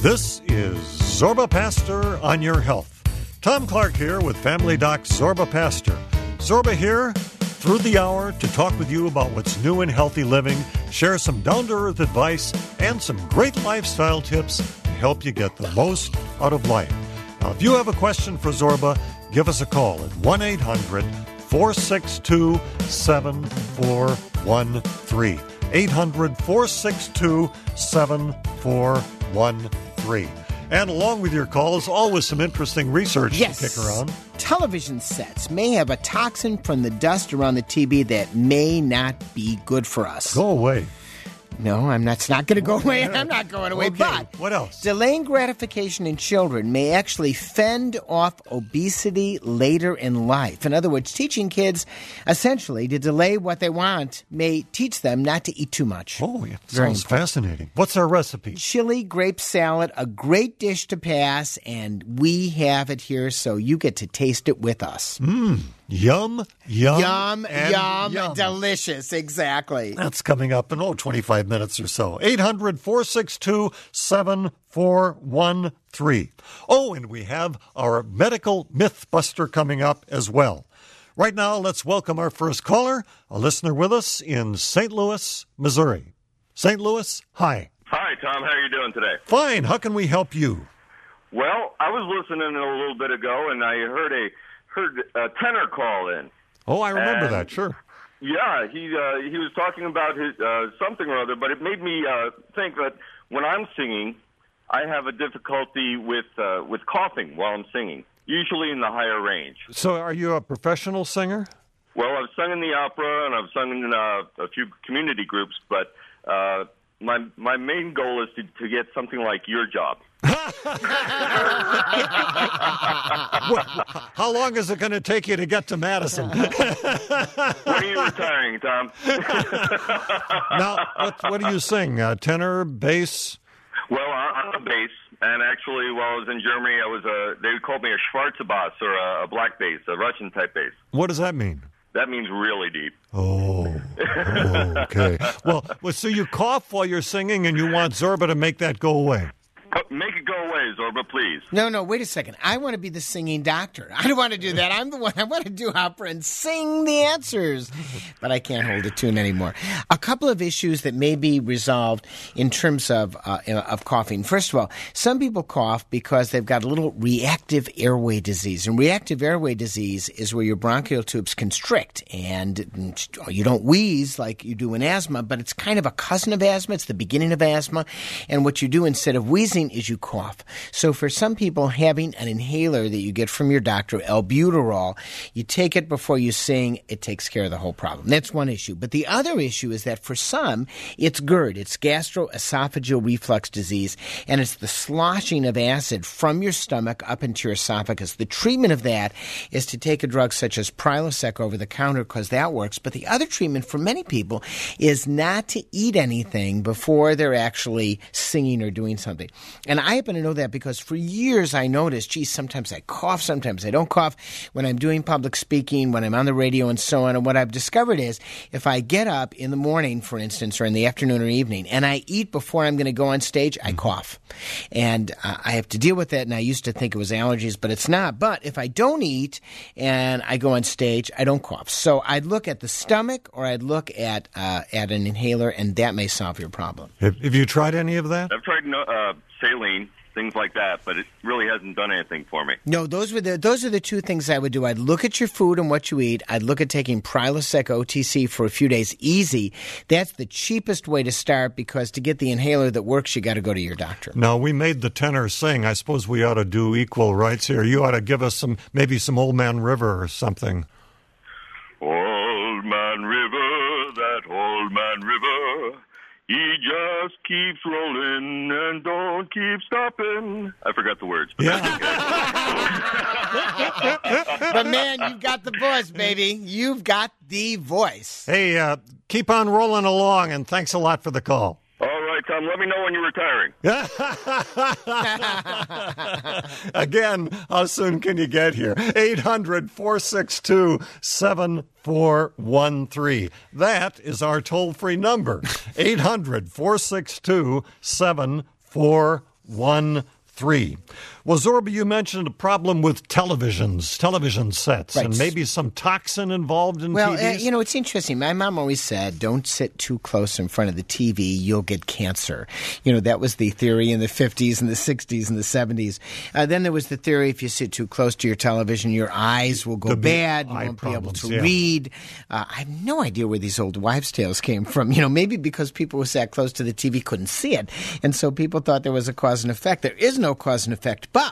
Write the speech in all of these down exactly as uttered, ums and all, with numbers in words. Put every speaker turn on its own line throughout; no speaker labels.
This is Zorba Pastor on Your Health. Tom Clark here with Family Doc Zorba Pastor. Zorba here through the hour to talk with you about what's new in healthy living, share some down-to-earth advice, and some great lifestyle tips to help you get the most out of life. Now, if you have a question for Zorba, give us a call at one eight hundred four six two seven four one three. eight hundred four six two seven four one three. And along with your calls, always some interesting research
yes.
to kick around.
Television sets may have a toxin from the dust around the T V that may not be good for us.
Go away.
No, I'm not. It's not going to go away. I'm not going away.
Okay.
But
what else?
Delaying gratification in children may actually fend off obesity later in life. In other words, teaching kids essentially to delay what they want may teach them not to eat too much.
Oh, yeah.
Very
Sounds
important.
fascinating. What's our recipe?
Chili grape salad, a great dish to pass, and we have it here, so you get to taste it with us.
Mmm. Yum, yum,
Yum,
and
yum,
yum.
delicious, exactly.
That's coming up in, oh, twenty-five minutes or so. eight hundred four six two seven four one three. Oh, and we have our medical mythbuster coming up as well. Right now, let's welcome our first caller, a listener with us in Saint Louis, Missouri. Saint Louis, hi.
Hi, Tom. How are you doing today?
Fine. How can we help you?
Well, I was listening a little bit ago, and I heard a heard a tenor call in.
Oh, I remember
And-
that, sure.
Yeah, he uh, he was talking about his uh, something or other, but it made me uh, think that when I'm singing, I have a difficulty with uh, with coughing while I'm singing, usually in the higher range.
So are you a professional singer?
Well, I've sung in the opera and I've sung in uh, a few community groups, but uh, my my main goal is to, to get something like your job.
Well, how long is it going to take you to get to Madison?
When are you retiring, Tom?
Now, what, what do you sing? Uh, tenor, bass?
Well, I- I'm a bass, and actually, while I was in Germany, I was a. They called me a Schwarze Bass or a, a black bass, a Russian type bass.
What does that mean?
That means really deep.
Oh, oh, okay. Well, well, so you cough while you're singing, and you want Zorba to make that go away.
Make it go away, Zorba, please.
No, no, wait a second. I want to be the singing doctor. I don't want to do that. I'm the one. I want to do opera and sing the answers. But I can't hold a tune anymore. A couple of issues that may be resolved in terms of uh, of coughing. First of all, some people cough because they've got a little reactive airway disease. And reactive airway disease is where your bronchial tubes constrict. And you don't wheeze like you do in asthma, but it's kind of a cousin of asthma. It's the beginning of asthma. And what you do instead of wheezing is you cough. So for some people, having an inhaler that you get from your doctor, albuterol, you take it before you sing, it takes care of the whole problem. That's one issue. But the other issue is that for some, it's GERD. It's gastroesophageal reflux disease, and it's the sloshing of acid from your stomach up into your esophagus. The treatment of that is to take a drug such as Prilosec over the counter because that works. But the other treatment for many people is not to eat anything before they're actually singing or doing something. And I happen to know that because for years I noticed, geez, sometimes I cough, sometimes I don't cough when I'm doing public speaking, when I'm on the radio and so on. And what I've discovered is if I get up in the morning, for instance, or in the afternoon or evening, and I eat before I'm going to go on stage, I cough. And uh, I have to deal with that. And I used to think it was allergies, but it's not. But if I don't eat and I go on stage, I don't cough. So I'd look at the stomach or I'd look at, uh, at an inhaler, and that may solve your problem.
Have, have you tried any of that?
I've tried no, uh, saline, things like that, but it really hasn't done anything for me.
No, those were the those are the two things I would do. I'd look at your food and what you eat. I'd look at taking Prilosec O T C for a few days, easy. That's the cheapest way to start because to get the inhaler that works, you got to go to your doctor.
Now, we made the tenor sing. I suppose we ought to do equal rights here. You ought to give us some, maybe some Old Man River or something.
Old Man River, that old man river, he just keeps rolling and don't keep stopping. I forgot the words. But
Yeah.
that's okay.
But man, you've got the voice, baby. You've got the voice.
Hey, uh, keep on rolling along, and thanks a lot for the call.
All right, Tom, let me know when you're retiring.
Again, how soon can you get here? eight hundred four six two seven four one three. That is our toll-free number, eight hundred four six two seven four one three. Well, Zorba, you mentioned a problem with televisions, television sets,
right.
and maybe some toxin involved in
well,
T Vs.
Well, uh, you know, it's interesting. My mom always said, don't sit too close in front of the T V, you'll get cancer. You know, that was the theory in the fifties and the sixties and the seventies. Uh, then there was the theory, if you sit too close to your television, your eyes will go
There'll be
bad, you
eye
won't be able
problems,
to
yeah.
read. Uh, I have no idea where these old wives' tales came from. You know, maybe because people who sat close to the T V couldn't see it, and so people thought there was a cause and effect. There is no cause and effect, but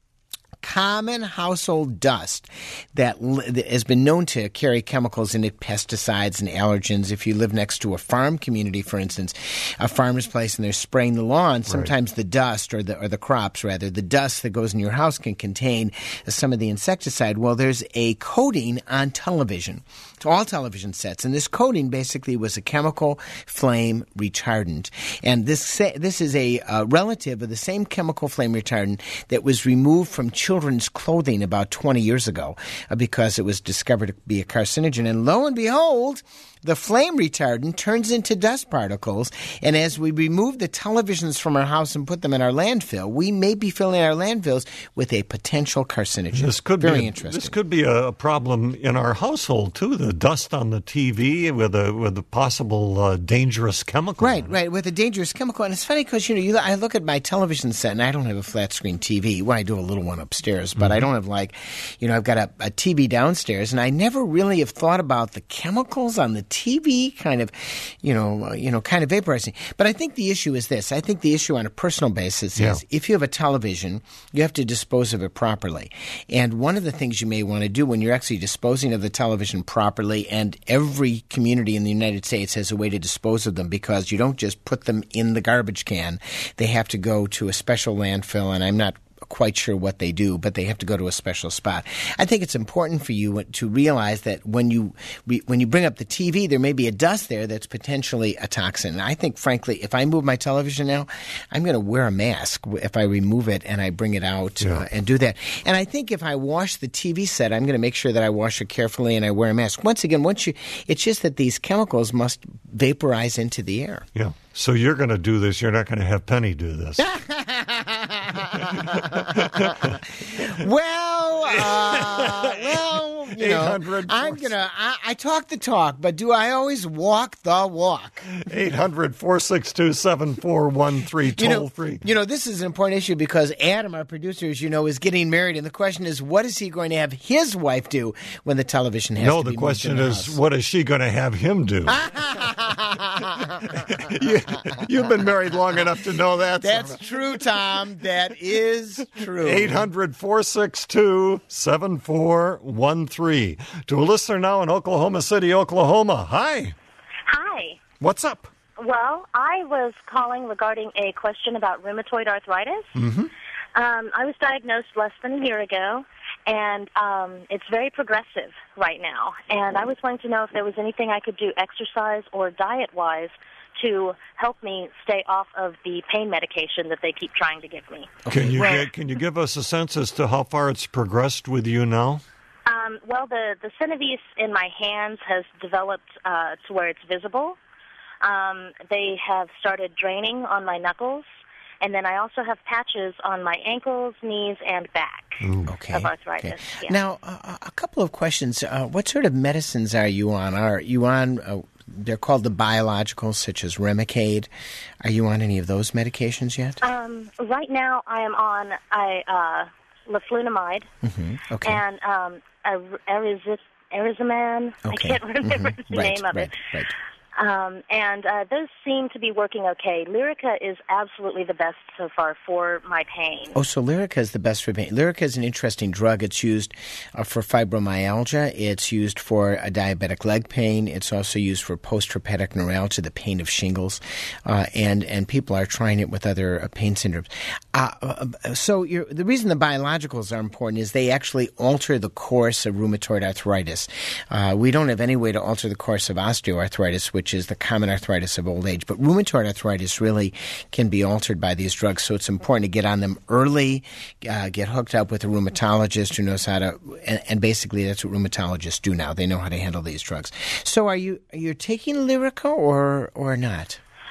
common household dust that, that has been known to carry chemicals in it, pesticides and allergens. If you live next to a farm community, for instance, a farmer's place, and they're spraying the lawn, sometimes right. the dust or the or the crops rather, the dust that goes in your house can contain some of the insecticide. Well, there's a coating on television. It's all television sets, and this coating basically was a chemical flame retardant. And this this is a uh, relative of the same chemical flame retardant that was removed from children's clothing about twenty years ago uh, because it was discovered to be a carcinogen. And lo and behold, the flame retardant turns into dust particles, and as we remove the televisions from our house and put them in our landfill, we may be filling our landfills with a potential carcinogen.
This could
Very
be,
interesting.
This could be a problem in our household, too, the dust on the T V with a with a possible uh, dangerous chemical.
Right, right, with a dangerous chemical. And it's funny because, you know, you, I look at my television set, and I don't have a flat-screen T V. Well, I do a little one upstairs, but mm-hmm. I don't have, like, you know, I've got a, a T V downstairs, and I never really have thought about the chemicals on the T V kind of, you know, uh, you know, kind of vaporizing. But I think the issue is this. I think the issue on a personal basis
yeah.
is if you have a television, you have to dispose of it properly. And one of the things you may want to do when you're actually disposing of the television properly, and every community in the United States has a way to dispose of them because you don't just put them in the garbage can. They have to go to a special landfill, and I'm not quite sure what they do, but they have to go to a special spot. I think it's important for you to realize that when you when you bring up the T V, there may be a dust there that's potentially a toxin. And I think, frankly, if I move my television now, I'm going to wear a mask if I remove it and I bring it out
yeah.
uh, and do that. And I think if I wash the T V set, I'm going to make sure that I wash it carefully and I wear a mask. Once again, once you, it's just that these chemicals must vaporize into the air.
Yeah. So you're going to do this. You're not going to have Penny do this.
well, uh, well, you know, I'm gonna. I, I talk the talk, but do I always walk the walk?
eight hundred, four six two, seven four one three, toll
you know,
free.
You know, this is an important issue because Adam, our producer, as you know, is getting married, and the question is, what is he going to have his wife do when the television has
no,
to be
the question
moved in the
is,
house?
what is she going to have him do? you, you've been married long enough to know that.
That's true, Tom. That is true.
eight hundred, four six two, seven four one three. To a listener now in Oklahoma City, Oklahoma. Hi.
Hi.
What's up?
Well, I was calling regarding a question about rheumatoid arthritis.
Mm-hmm.
Um, I was diagnosed less than a year ago, and um, it's very progressive right now. And I was wanting to know if there was anything I could do exercise or diet-wise to help me stay off of the pain medication that they keep trying to give me.
Can you
well,
get, can you give us a sense as to how far it's progressed with you now?
Um, well, the, the synovius in my hands has developed uh, to where it's visible. Um, they have started draining on my knuckles, and then I also have patches on my ankles, knees, and back
okay.
of arthritis.
Okay.
Yeah.
Now, uh, a couple of questions. Uh, what sort of medicines are you on? Are you on, uh, they're called the biologicals, such as Remicade. Are you on any of those medications yet?
Um, right now, I am on I, uh, leflunomide
mm-hmm. okay.
and um, Ariz- Arizaman.
Okay.
I can't remember
mm-hmm.
the
right,
name of
right,
it.
Right.
Um, and uh, those seem to be working okay. Lyrica is absolutely the best so far for my pain.
Oh, so Lyrica is the best for pain. Lyrica is an interesting drug. It's used uh, for fibromyalgia. It's used for a diabetic leg pain. It's also used for post-herpetic neuralgia, the pain of shingles. Uh, and, and people are trying it with other uh, pain syndromes. Uh, uh, so you're, the reason the biologicals are important is they actually alter the course of rheumatoid arthritis. Uh, we don't have any way to alter the course of osteoarthritis, which is the common arthritis of old age. But rheumatoid arthritis really can be altered by these drugs, so it's important to get on them early, uh, get hooked up with a rheumatologist who knows how to, and, and basically that's what rheumatologists do now. They know how to handle these drugs. So are you are you taking Lyrica or or not?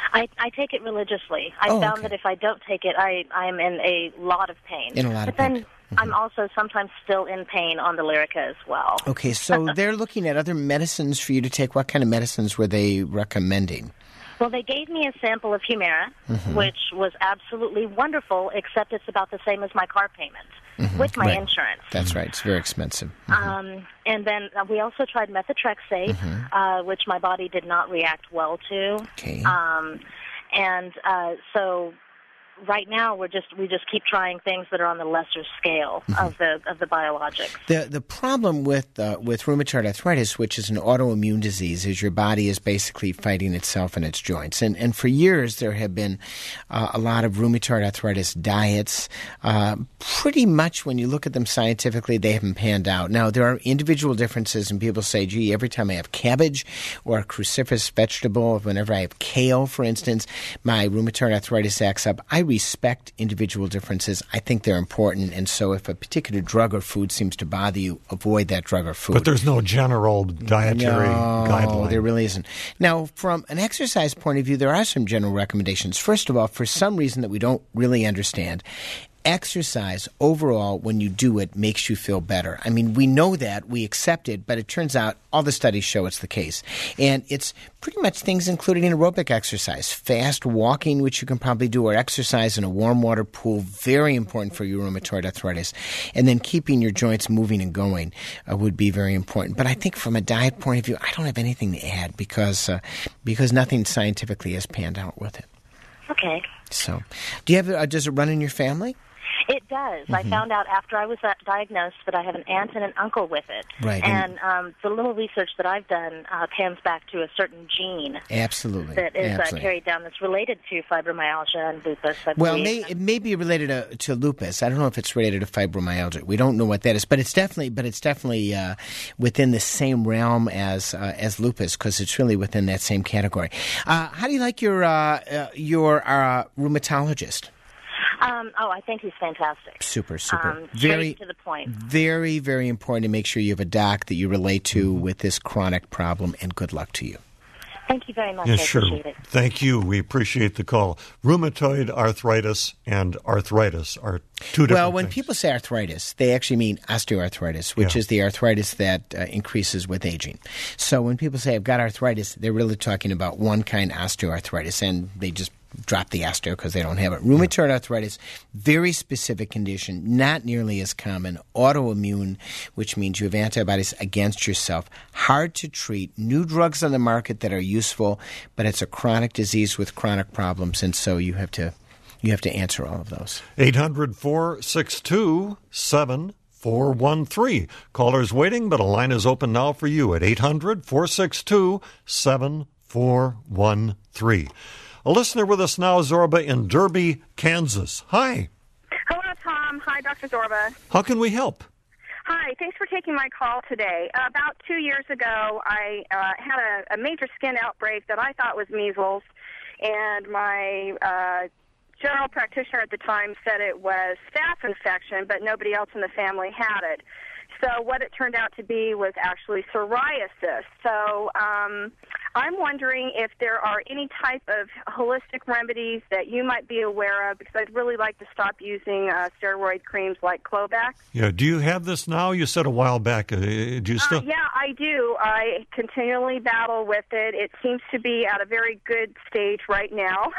I, I take it religiously. I
Oh,
found
okay.
that if I don't take it, I, I'm in a lot of pain.
In a lot of
but
pain.
then I'm also sometimes still in pain on the Lyrica as well.
Okay, so they're looking at other medicines for you to take. What kind of medicines were they recommending?
Well, they gave me a sample of Humira,
Mm-hmm.
which was absolutely wonderful, except it's about the same as my car payment with my
Right.
insurance.
That's right. It's very expensive.
Um, and then uh, we also tried methotrexate, uh, which my body did not react well to.
Okay.
Um, and uh, so right now we're just we just keep trying things that are on the lesser scale of the of the biologics.
The the problem with uh, with rheumatoid arthritis, which is an autoimmune disease, is your body is basically fighting itself in its joints. And and for years there have been uh, a lot of rheumatoid arthritis diets. Uh, pretty much when you look at them scientifically, they haven't panned out. Now there are individual differences, and people say, "Gee, every time I have cabbage or a cruciferous vegetable, whenever I have kale, for instance, my rheumatoid arthritis acts up." I respect individual differences. I think they're important, and so if a particular drug or food seems to bother you, avoid that drug or food.
But there's no general dietary
no,
guideline.
there really isn't. Now, from an exercise point of view, there are some general recommendations. First of all, for some reason that we don't really understand, exercise overall, when you do it, makes you feel better. I mean, we know that, we accept it, but it turns out all the studies show it's the case. And it's pretty much things including aerobic exercise, fast walking, which you can probably do, or exercise in a warm water pool, very important for your rheumatoid arthritis. And then keeping your joints moving and going uh, would be very important. But I think from a diet point of view, I don't have anything to add because uh, because nothing scientifically has panned out with it.
Okay.
So, do you have? Uh, does it run in your family?
It does. I found out after I was uh, diagnosed that I have an aunt and an uncle with it.
Right,
And um, the little research that I've done uh, pans back to a certain gene
Absolutely.
that is uh,
Absolutely.
carried down that's related to fibromyalgia and lupus. I
Well, it
believe.
may, it may be related to, to lupus. I don't know if it's related to fibromyalgia. We don't know what that is, but it's definitely, but it's definitely uh, within the same realm as uh, as lupus because it's really within that same category. Uh, how do you like your uh, uh, your uh, rheumatologist?
Um, oh, I think he's fantastic.
Super, super.
Um, straight
very,
to the point.
very, very important to make sure you have a doc that you relate to with this chronic problem, and good luck to you.
Thank you very much.
Yeah,
I
sure.
appreciate it.
Thank you. We appreciate the call. Rheumatoid arthritis and arthritis are two different
Well, when
things.
people say arthritis, they actually mean osteoarthritis, which
Yeah.
is the arthritis that uh, increases with aging. So when people say I've got arthritis, they're really talking about one kind, osteoarthritis, and they just drop the osteo because they don't have it. Rheumatoid arthritis, very specific condition, not nearly as common. Autoimmune, which means you have antibodies against yourself. Hard to treat. New drugs on the market that are useful, but it's a chronic disease with chronic problems, and so you have to you have to answer all of those.
eight hundred, four six two, seven four one three. Callers waiting, but a line is open now for you at eight hundred, four six two, seven four one three. A listener with us now, Zorba, in Derby, Kansas. Hi.
Hello, Tom. Hi, Doctor Zorba.
How can we help?
Hi, thanks for taking my call today. Uh, about two years ago, I uh, had a, a major skin outbreak that I thought was measles, and my uh, general practitioner at the time said it was staph infection, but nobody else in the family had it. So what it turned out to be was actually psoriasis. So um, I'm wondering if there are any type of holistic remedies that you might be aware of, because I'd really like to stop using uh, steroid creams like Clovax.
Yeah. Do you have this now? You said a while back. Uh, do you still?
Uh, yeah, I do. I continually battle with it. It seems to be at a very good stage right now.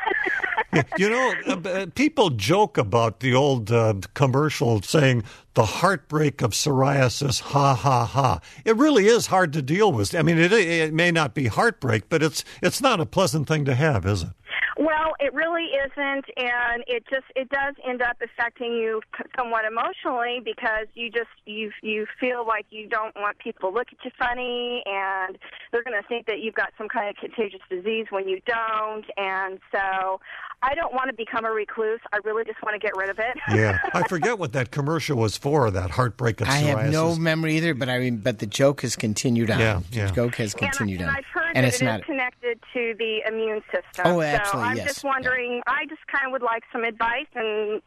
You know, uh, uh, people joke about the old uh, commercial saying, the heartbreak of psoriasis, ha, ha, ha. It really is hard to deal with. I mean, it, it may not be heartbreak, but it's it's not a pleasant thing to have, is it?
Well, it really isn't, and it just it does end up affecting you somewhat emotionally because you just you you feel like you don't want people to look at you funny, and they're going to think that you've got some kind of contagious disease when you don't, and so I don't want to become a recluse. I really just want to get rid of it.
Yeah, I forget what that commercial was for. That heartbreak of psoriasis.
I have no memory either, but I mean, but the joke has continued on.
Yeah, yeah.
The joke has continued
and,
on,
and I've heard
and
that
it's
it
not.
is connected to the immune system.
Oh, absolutely,
So I'm
yes.
just wondering. I just kind of would like some advice, and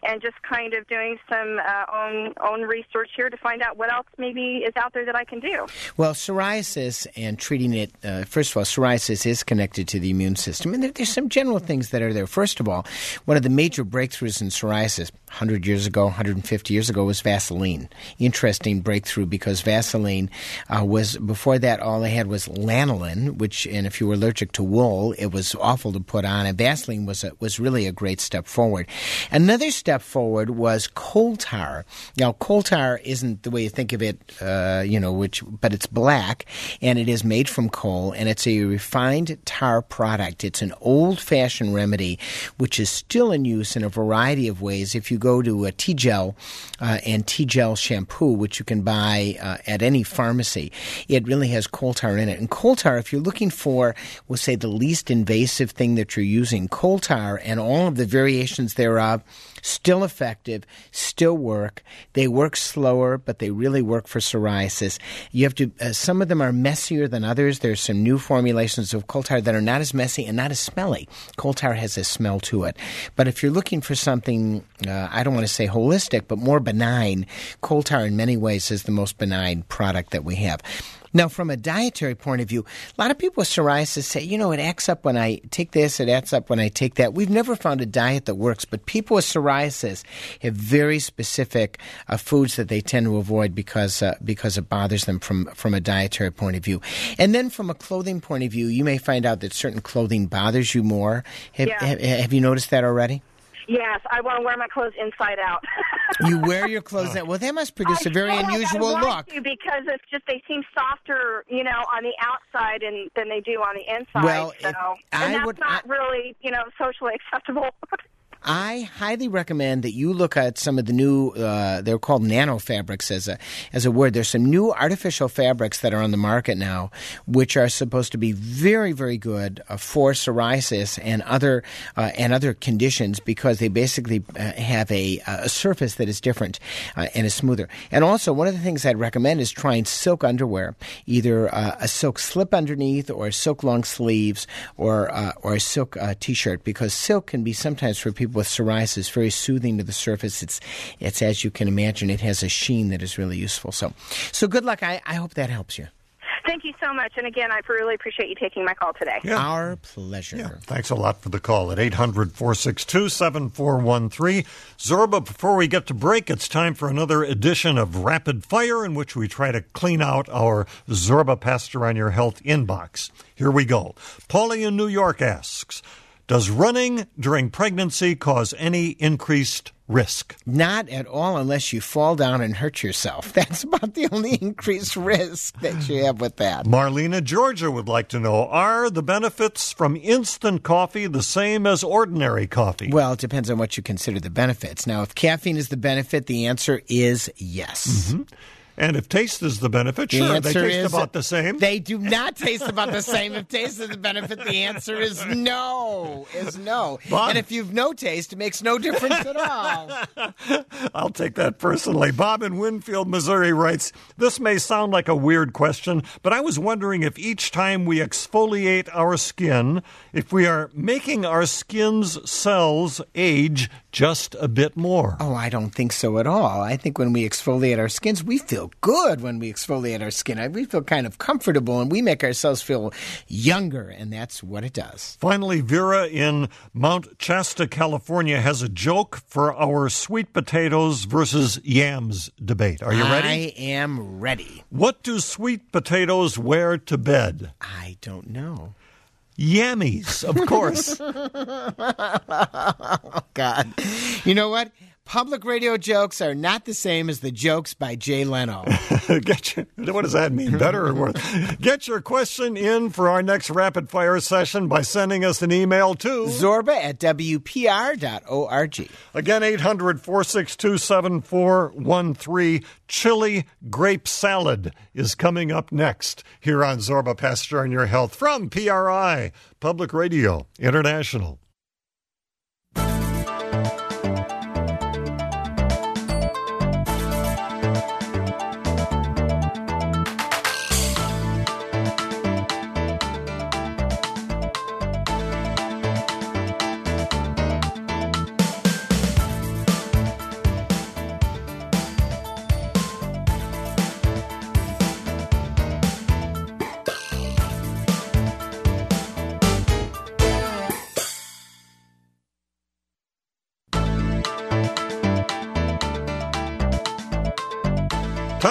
and just kind of doing some uh, own own research here to find out what else maybe is out there that I can do.
Well, psoriasis and treating it, uh, first of all, psoriasis is connected to the immune system. And there, there's some general things that are there. First of all, one of the major breakthroughs in psoriasis one hundred years ago, one hundred fifty years ago was Vaseline. Interesting breakthrough because Vaseline uh, was, before that, all they had was lanolin, which, and if you were allergic to wool, it was awful to put on. And Vaseline was a, was really a great step forward. Another step forward was coal tar. Now, coal tar isn't the way you think of it, uh, you know, which, but it's black, and it is made from coal, and it's a refined tar product. It's an old-fashioned remedy, which is still in use in a variety of ways. If you go to a T-Gel uh, and T-Gel shampoo, which you can buy uh, at any pharmacy, it really has coal tar in it. And coal tar, if you're looking for, we'll say, the least invasive thing that you're using, coal tar and all of the variations thereof, still effective, still work. They work slower, but they really work for psoriasis. You have to. Uh, some of them are messier than others. There's some new formulations of coal tar that are not as messy and not as smelly. Coal tar has a smell to it. But if you're looking for something, uh, I don't want to say holistic, but more benign, coal tar in many ways is the most benign product that we have. Now, from a dietary point of view, a lot of people with psoriasis say, you know, it acts up when I take this, it acts up when I take that. We've never found a diet that works, but people with psoriasis have very specific uh, foods that they tend to avoid because uh, because it bothers them from, from a dietary point of view. And then from a clothing point of view, you may find out that certain clothing bothers you more. Have,
Yeah.
have, have you noticed that already?
Yes, I want to wear my clothes inside out.
You wear your clothes out. Well, that must produce a very
I feel like
unusual
I want
look.
to because it's just they seem softer, you know, on the outside and than they do on the inside.
Well,
so,
if
and
I
that's
would-
not
I-
really, you know, socially acceptable.
I highly recommend that you look at some of the new, uh, they're called nano fabrics as a, as a word. There's some new artificial fabrics that are on the market now, which are supposed to be very, very good uh, for psoriasis and other, uh, and other conditions because they basically uh, have a, a surface that is different uh, and is smoother. And also, one of the things I'd recommend is trying silk underwear, either uh, a silk slip underneath or silk long sleeves or, uh, or a silk uh, t-shirt because silk can be sometimes for people with psoriasis very soothing to the surface. It's, it's as you can imagine, it has a sheen that is really useful. So, so good luck. I, I hope that helps you.
Thank you so much. And again, I really appreciate you taking my call today.
Yeah.
Our pleasure.
Yeah, thanks a lot for the call at eight hundred, four six two, seven four one three. Zorba, before we get to break, it's time for another edition of Rapid Fire in which we try to clean out our Zorba Pastor on Your Health inbox. Here we go. Paulie in New York asks, does running during pregnancy cause any increased risk?
Not at all unless you fall down and hurt yourself. That's about the only increased risk that you have with that.
Marlena, Georgia would like to know, are the benefits from instant coffee the same as ordinary coffee?
Well, it depends on what you consider the benefits. Now, if caffeine is the benefit, the answer is yes.
Mm-hmm. And if taste is the benefit,
The
sure, they
answer
taste
is
about the same.
They do not taste about the same. If taste is the benefit, the answer is no. Is no.
Bob?
And if you've no taste, it makes no difference at all.
I'll take that personally. Bob in Winfield, Missouri writes, this may sound like a weird question, but I was wondering if each time we exfoliate our skin, if we are making our skin's cells age just a bit more.
Oh, I don't think so at all. I think when we exfoliate our skins, we feel good when we exfoliate our skin. We feel kind of comfortable, and we make ourselves feel younger, and that's what it does.
Finally, Vera in Mount Shasta, California, has a joke for our sweet potatoes versus yams debate. Are you ready?
I am ready.
What do sweet potatoes wear to bed?
I don't know.
Yammies, of course.
Oh, God. You know what? Public radio jokes are not the same as the jokes by Jay Leno.
Get your, what does that mean? Better or worse? Get your question in for our next rapid fire session by sending us an email to
Zorba at W P R dot org.
Again, eight hundred, four six two, seven four one three. Chili grape salad is coming up next here on Zorba Pastor on Your Health from P R I, Public Radio International.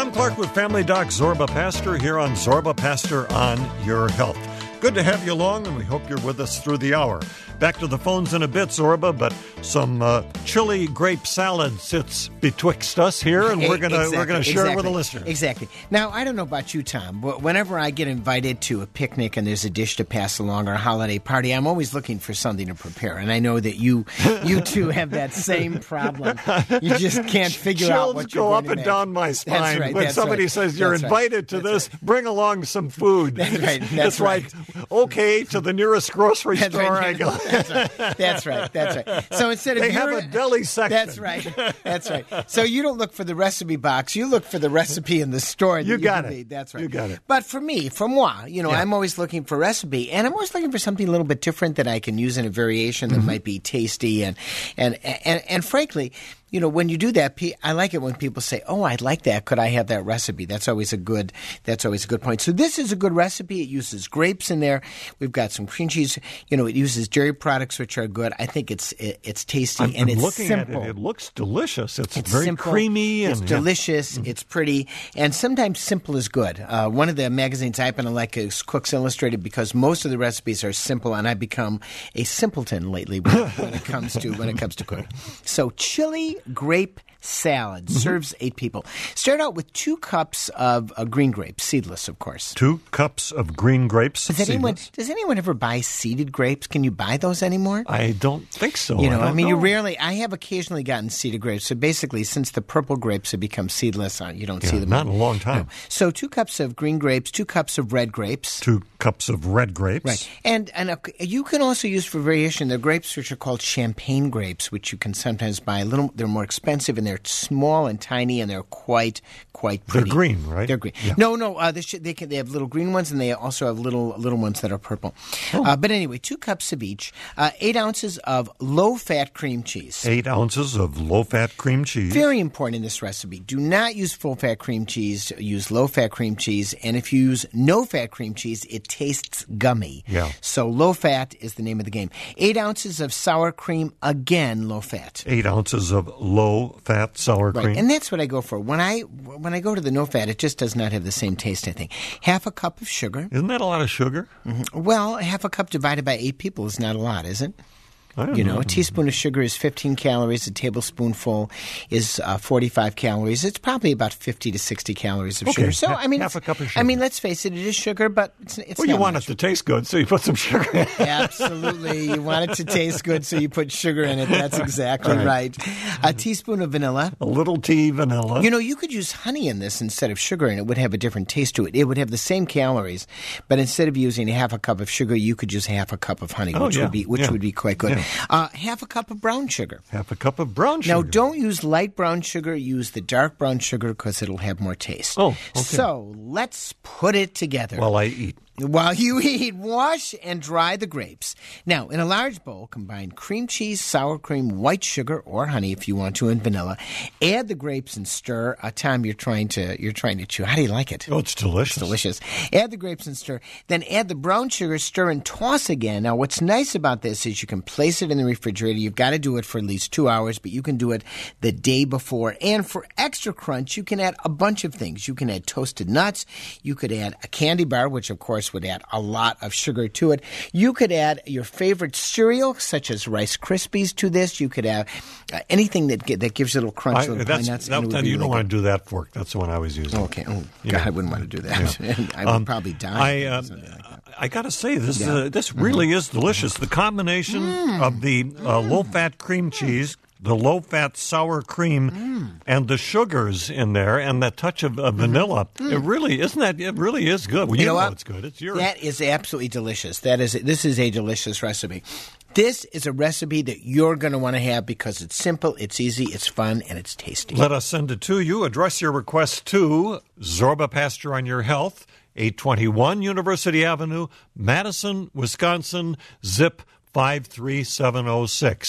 Tom Clark with Family Doc Zorba Pastor here on Zorba Pastor on Your Health. Good to have you along, and we hope you're with us through the hour. Back to the phones in a bit, Zorba, but some uh, chili grape salad sits betwixt us here, and we're gonna exactly, we're gonna share
exactly,
it with the listeners.
Exactly. Now, I don't know about you, Tom, but whenever I get invited to a picnic and there's a dish to pass along or a holiday party, I'm always looking for something to prepare, and I know that you you two have that same problem. You just can't figure
Chills
out what you're
go
going
up
to
and
make.
down my spine
that's right,
when
that's
somebody
right.
says you're
that's
invited
right.
to
that's
this.
Right.
Bring along some food.
That's right. That's
it's
right.
like okay to the nearest grocery
That's
store
right.
I go.
That's right. That's right. That's right. So instead of
they have a deli section.
That's right. That's right. So you don't look for the recipe box. You look for the recipe in the store. That
You
you
got
can
it.
read. That's right.
You got it.
But for me, for moi, you know,
Yeah.
I'm always looking for recipe, and I'm always looking for something a little bit different that I can use in a variation that
Mm-hmm.
might be tasty and and and and frankly. You know, when you do that, I like it when people say, "Oh, I'd like that. Could I have that recipe?" That's always a good. That's always a good point. So this is a good recipe. It uses grapes in there. We've got some cream cheese. You know, it uses dairy products, which are good. I think it's it, it's tasty
I'm,
and
I'm
it's
looking
simple.
at it. It looks delicious. It's,
It's
very
simple,
creamy.
It's
and yeah.
delicious. It's pretty, and sometimes simple is good. Uh, one of the magazines I happen to like is Cooks Illustrated because most of the recipes are simple, and I've become a simpleton lately when, when it comes to when it comes to cooking. So chili grape salad
Mm-hmm.
serves eight people. Start out with two cups of uh, green grapes, seedless, of course.
Two cups of green grapes.
Does anyone
seedless.
does anyone ever buy seeded grapes? Can you buy those anymore?
I don't think so.
You know,
I,
I,
don't
mean,
know.
you rarely. I have occasionally gotten seeded grapes. So basically, since the purple grapes have become seedless, uh, you don't
Yeah,
see them.
not in a long time.
No. So two cups of green grapes, two cups of red grapes.
Two cups of red grapes.
Right, and and uh, you can also use for variation the grapes which are called champagne grapes, which you can sometimes buy a little. They're more expensive and they're small and tiny and they're quite quite
They're
pretty.
green, right?
They're green.
Yeah.
No, no, uh, they, should, they can. They have little green ones and they also have little little ones that are purple.
Oh.
Uh, but anyway, two cups of each. Uh, eight ounces of low fat cream cheese.
Eight ounces of low-fat cream cheese.
Very important in this recipe. Do not use full-fat cream cheese. Use low-fat cream cheese. And if you use no-fat cream cheese, it tastes gummy.
Yeah.
So low-fat is the name of the game. Eight ounces of sour cream, again low-fat.
Eight ounces of low-fat sour
Right,
cream.
and that's what I go for. When I when I go to the no-fat, it just does not have the same taste, I think. Half a cup of sugar.
Isn't that a lot of sugar?
Mm-hmm. Well, half a cup divided by eight people is not a lot, is it?
I don't
You know,
know.
a teaspoon of sugar is fifteen calories. A tablespoonful is uh, forty-five calories. It's probably about fifty to sixty calories of
Okay,
sugar. So,
ha-
I mean,
half a cup of
I
sugar.
mean, let's face it, it is sugar, but it's, it's
Well,
not
you want
much.
it to taste good, so you put some sugar in.
Absolutely. You want it to taste good, so you put sugar in it. That's exactly
Right.
right. A teaspoon of vanilla.
A little tea, vanilla.
You know, you could use honey in this instead of sugar, and it would have a different taste to it. It would have the same calories, but instead of using half a cup of sugar, you could use half a cup of honey,
Oh,
which
yeah,
would be which
yeah.
would be quite good.
Yeah.
Uh, half a cup of brown sugar.
Half a cup of brown sugar.
Now, don't use light brown sugar. Use the dark brown sugar because it'll have more taste.
Oh, okay.
So let's put it together.
While I eat.
While you eat, wash and dry the grapes. Now, in a large bowl, combine cream cheese, sour cream, white sugar, or honey if you want to, and vanilla. Add the grapes and stir. Uh, Tom, you're trying to you're trying to chew. How do you like it?
Oh, it's delicious.
Delicious. Add the grapes and stir. Then add the brown sugar, stir, and toss again. Now, what's nice about this is you can place it in the refrigerator. You've got to do it for at least two hours, but you can do it the day before. And for extra crunch, you can add a bunch of things. You can add toasted nuts. You could add a candy bar, which, of course, would add a lot of sugar to it. You could add your favorite cereal, such as Rice Krispies, to this. You could add uh, anything that gi- that gives it a little crunch,
I,
little
that's,
pine nuts.
that,
and it would
that-
be
you
really
don't
good.
want to do that fork. That's the one I was using.
Okay. Oh,
Yeah.
God, I wouldn't want to do that. I would
Um,
probably die.
I,
if I
uh,
did something like that.
I got to say, this
Yeah. Mm-hmm.
uh, this really is delicious. The combination of the uh, low-fat cream cheese, the low-fat sour cream,
Mm.
and the sugars in there, and that touch of, of vanilla. It really isn't that. It really is good. Well, you,
Mm-hmm. know
know,
what?
it's good. It's yours.
That is absolutely delicious. That is this is a delicious recipe. This is a recipe that you're going to want to have because it's simple, it's easy, it's fun, and it's tasty.
Let us send it to you. Address your request to Zorba Pastor on Your Health, eight twenty-one University Avenue, Madison, Wisconsin, zip five three seven oh six.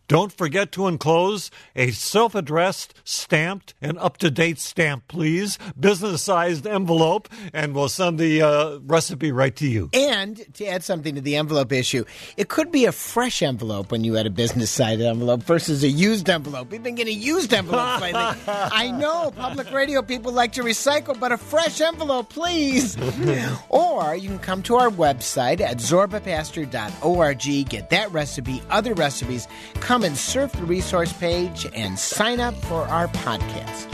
Don't forget to enclose a self-addressed, stamped, and up-to-date stamp, please. Business-sized envelope, and we'll send the uh, recipe right to you.
And to add something to the envelope issue, it could be a fresh envelope when you had a business-sized envelope versus a used envelope. We've been getting used envelopes lately. I know public radio people like to recycle, but a fresh envelope, please. Or you can come to our website at zorba pastor dot org, get that recipe, other recipes, come and surf the resource page and sign up for our podcast.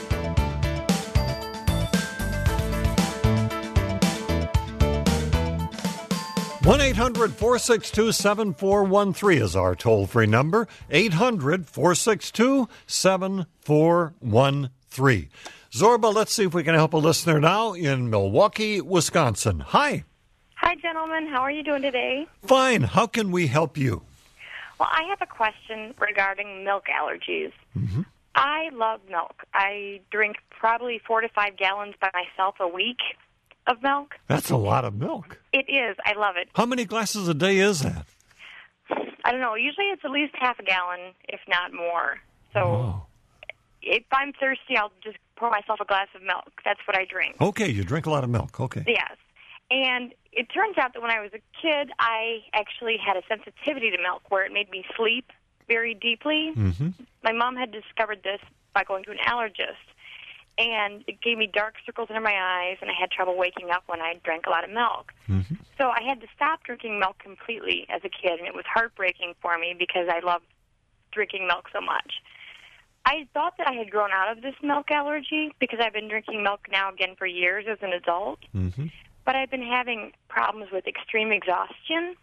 one eight hundred four six two seven four one three is our toll-free number. eight hundred four six two seven four one three. Zorba, let's see if we can help a listener now in Milwaukee, Wisconsin. Hi.
Hi, gentlemen. How are you doing today?
Fine. How can we help you?
Well, I have a question regarding milk allergies.
Mm-hmm.
I love milk. I drink probably four to five gallons by myself a week of milk.
That's a lot of milk.
It is. I love it.
How many glasses a day is that?
I don't know. Usually it's at least half a gallon, if not more. So
Oh.
if I'm thirsty, I'll just pour myself a glass of milk. That's what I drink.
Okay, you drink a lot of milk. Okay.
Yes. And it turns out that when I was a kid, I actually had a sensitivity to milk where it made me sleep very deeply.
Mm-hmm.
My mom had discovered this by going to an allergist. And it gave me dark circles under my eyes, and I had trouble waking up when I drank a lot of milk.
Mm-hmm.
So I had to stop drinking milk completely as a kid, and it was heartbreaking for me because I loved drinking milk so much. I thought that I had grown out of this milk allergy because I've been drinking milk now again for years as an adult.
Mm-hmm.
But I've been having problems with extreme exhaustion,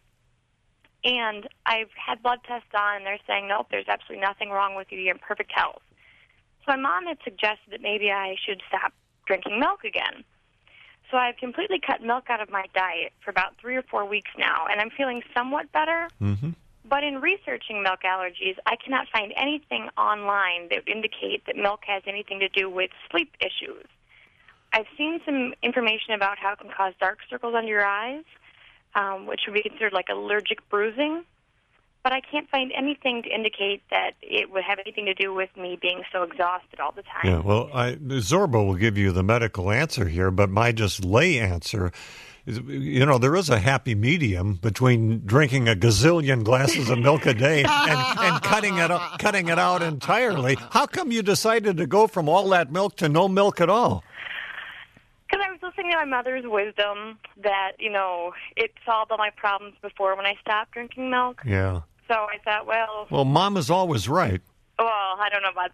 and I've had blood tests done, and they're saying, nope, there's absolutely nothing wrong with you. You're in perfect health. So my mom had suggested that maybe I should stop drinking milk again. So I've completely cut milk out of my diet for about three or four weeks now, and I'm feeling somewhat better.
Mm-hmm.
But in researching milk allergies, I cannot find anything online that would indicate that milk has anything to do with sleep issues. I've seen some information about how it can cause dark circles under your eyes, um, which would be considered like allergic bruising. But I can't find anything to indicate that it would have anything to do with me being so exhausted all the time.
Yeah, well, I, Zorba will give you the medical answer here, but my just lay answer is, you know, there is a happy medium between drinking a gazillion glasses of milk a day and, and cutting it out, cutting it out entirely. How come you decided to go from all that milk to no milk at all?
Because I was listening to my mother's wisdom that, you know, it solved all my problems before when I stopped drinking milk.
Yeah.
So I thought, well...
Well, Mom is always right.
Well, I don't know about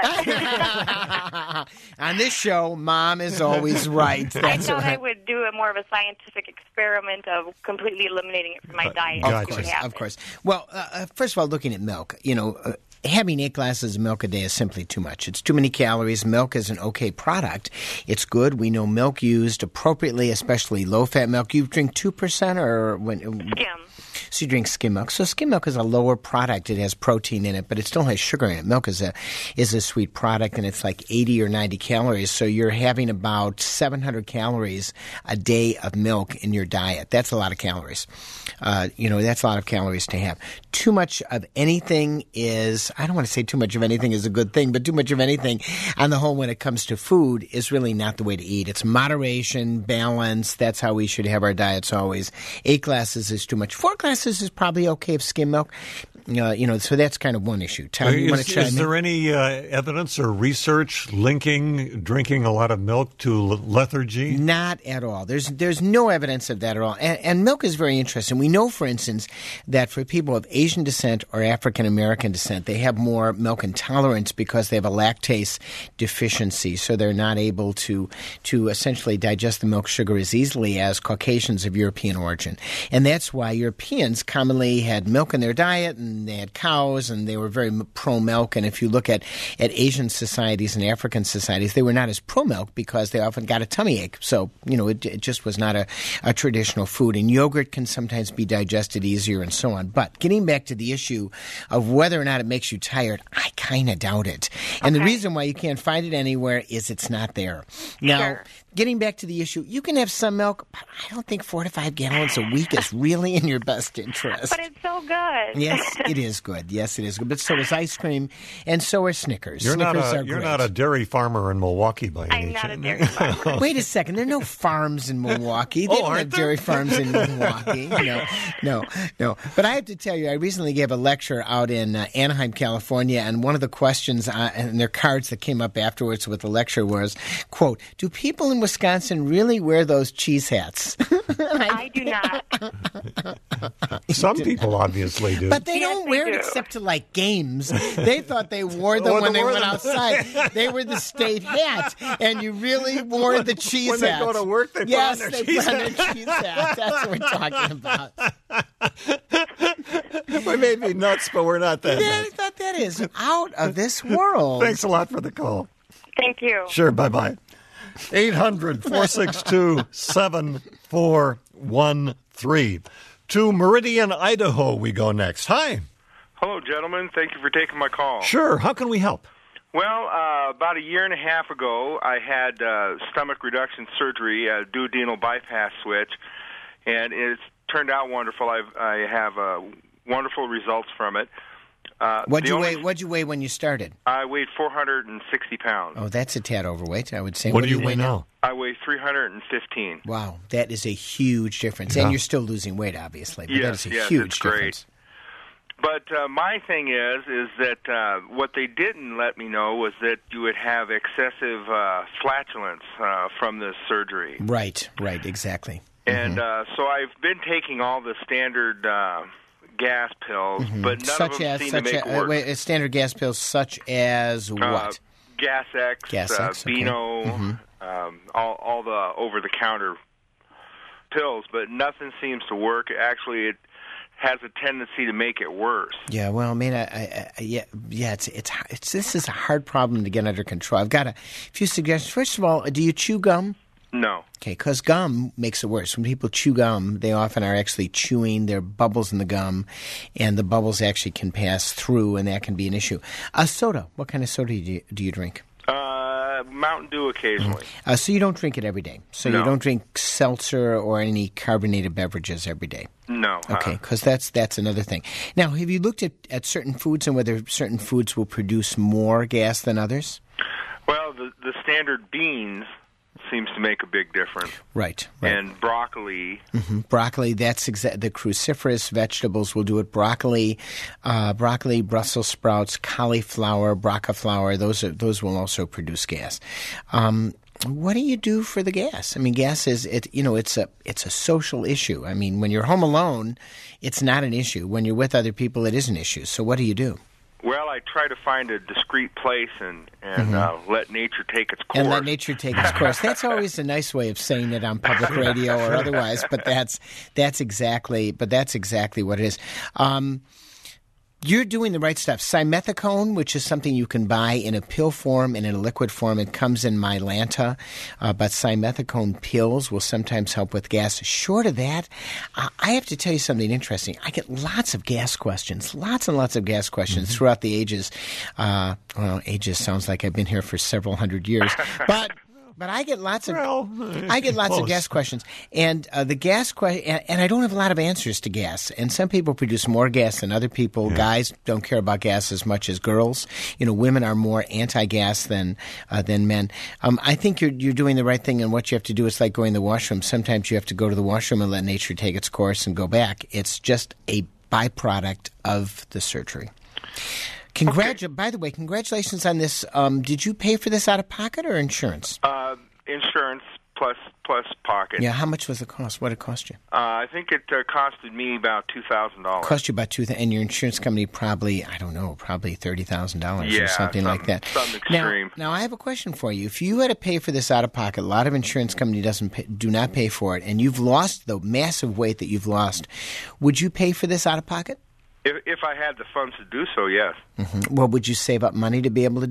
that, but...
On this show, Mom is always right.
I
That's
thought
right.
I would do a more of a scientific experiment of completely eliminating it from my diet.
Gotcha.
and
Of
see what
course,
happens.
of course. Well, uh, uh, first of all, looking at milk, you know, uh, having eight glasses of milk a day is simply too much. It's too many calories. Milk is an okay product. It's good. We know milk used appropriately, especially low-fat milk. You drink two percent or when?
Skim.
So you drink skim milk. So skim milk is a lower product. It has protein in it, but it still has sugar in it. Milk is a is a sweet product, and it's like eighty or ninety calories. So you're having about seven hundred calories a day of milk in your diet. That's a lot of calories. Uh, you know, that's a lot of calories to have. Too much of anything is, I don't want to say too much of anything is a good thing, but too much of anything on the whole when it comes to food is really not the way to eat. It's moderation, balance. That's how we should have our diets always. Eight glasses is too much. Four glasses is probably okay of skim milk. Uh, you know, so that's kind of one issue. Tom, you want
Is,
to chime
is
in?
there any uh, evidence or research linking drinking a lot of milk to l- lethargy?
Not at all. There's there's no evidence of that at all. And, and milk is very interesting. We know, for instance, that for people of Asian descent or African American descent, they have more milk intolerance because they have a lactase deficiency, so they're not able to to essentially digest the milk sugar as easily as Caucasians of European origin. And that's why Europeans commonly had milk in their diet, and they had cows, and they were very pro-milk. And if you look at, at Asian societies and African societies, they were not as pro-milk because they often got a tummy ache. So, you know, it, it just was not a, a traditional food. And yogurt can sometimes be digested easier and so on. But getting back to the issue of whether or not it makes you tired, I kind of doubt it. And
Okay.
the reason why you can't find it anywhere is it's not there. Now,
Sure.
getting back to the issue, you can have some milk, but I don't think four to five gallons a week is really in your best interest.
But it's so good.
Yes, it is good. Yes, it is good. But so is ice cream, and so are Snickers.
You're
Snickers
not a
are
you're
great.
not a dairy farmer in Milwaukee by any
I'm not a
chance.
dairy farmer.
Wait a second. There are no farms in Milwaukee. They
Oh,
don't
aren't
have
there?
dairy farms in Milwaukee. No, no, no. But I have to tell you, I recently gave a lecture out in uh, Anaheim, California, and one of the questions uh, and their cards that came up afterwards with the lecture was, quote, do people in Wisconsin really wear those cheese hats?
I do not.
Some people obviously do.
But they
Yes,
don't
they
wear it
do.
except to like games. They thought they wore them
Oh,
when
they
they
wore
went
them.
outside. They were the state hat, and you really wore the cheese
when they
hats.
go to work, they put
yes,
on their
they
cheese
put on their cheese hats. That's what we're talking about.
We may be nuts, but we're not that
Yeah, I
nuts.
thought that is out of this world.
Thanks a lot for the call.
Thank you.
Sure, bye-bye. eight hundred, four six two, seven four one three. To Meridian, Idaho, we go next. Hi.
Hello, gentlemen. Thank you for taking my call.
Sure, how can we help?
Well, uh, about a year and a half ago, I had uh, stomach reduction surgery, a duodenal bypass switch, and it's turned out wonderful. I've, I have uh, wonderful results from it. Uh,
What'd
the
you
only-
weigh? What'd you weigh when you started?
I weighed four hundred sixty pounds.
Oh, that's a tad overweight, I would say.
What, do you weigh now?
I weigh three hundred fifteen.
Wow, that is a huge difference,
Yeah.
and you're still losing weight, obviously. But that
Yes,
is a
yes,
huge
it's great.
difference.
But uh, my thing is, is that uh, what they didn't let me know was that you would have excessive uh, flatulence uh, from this surgery.
Right, right, exactly.
And uh, so I've been taking all the standard uh, gas pills, but none
such
of them
as
seem
such
to make
a,
it
uh,
work.
wait, uh, standard gas pills, such as what?
Uh, Gas X,
Gas
uh,
X, okay.
Beano,
Mm-hmm.
um, all, all the over-the-counter pills, but nothing seems to work. Actually, it has a tendency to make it worse.
Yeah, well, I mean, I, I, I, yeah, yeah, it's, it's it's this is a hard problem to get under control. I've got a few suggestions. First of all, do you chew gum?
No.
Okay, because gum makes it worse. When people chew gum, they often are actually chewing. There are bubbles in the gum, and the bubbles actually can pass through, and that can be an issue. Uh, soda. What kind of soda do you, do you drink?
Uh, Mountain Dew occasionally.
Uh, so you don't drink it every day. So you
No.
don't drink seltzer or any carbonated beverages every day.
No. uh,
Okay, because that's that's another thing. Now, have you looked at, at certain foods and whether certain foods will produce more gas than others?
Well, the, the standard beans seems to make a big difference.
Right, right.
And broccoli.
Mhm. Broccoli, that's exa- the cruciferous vegetables will do it. Broccoli, uh, broccoli, Brussels sprouts, cauliflower, broccaflower, those are, those will also produce gas. Um, what do you do for the gas? I mean, gas is it. You know, it's a it's a social issue. I mean, when you're home alone, it's not an issue. When you're with other people, it is an issue. So, what do you do?
Well, I try to find a discreet place and, and uh, let nature take its course.
And let nature take its course. That's always a nice way of saying it on public radio or otherwise, but that's that's exactly but that's exactly what it is. Um, you're doing the right stuff. Simethicone, which is something you can buy in a pill form and in a liquid form. It comes in Mylanta, uh, but simethicone pills will sometimes help with gas. Short of that, uh, I have to tell you something interesting. I get lots of gas questions, lots and lots of gas questions
Mm-hmm.
throughout the ages. Uh, well, ages sounds like I've been here for several hundred years, but. But I get lots of
Well,
I get lots
close.
of gas questions, and uh, the gas que- and, and I don't have a lot of answers to gas. And some people produce more gas than other people. Guys don't care about gas as much as girls. You know, women are more anti-gas than uh, than men. Um, I think you're you're doing the right thing, and what you have to do is like going to the washroom. Sometimes you have to go to the washroom and let nature take its course and go back. It's just a byproduct of the surgery. Congratu- By the way, congratulations on this. Um, did you pay for this out of pocket or insurance?
Uh, insurance plus plus pocket.
Yeah, how much was the cost? What did it cost you?
Uh, I think it uh, costed me about two thousand dollars.
Cost you about two, th- and your insurance company probably, I don't know, probably thirty thousand dollars
Yeah,
or something
some-
like that.
some extreme.
Now, now, I have a question for you. If you had to pay for this out of pocket, a lot of insurance company doesn't pay, do not pay for it, and you've lost the massive weight that you've lost, would you pay for this out of pocket?
If, if I had the funds to do so, yes.
Mm-hmm. Well, would you save up money to be able to do it?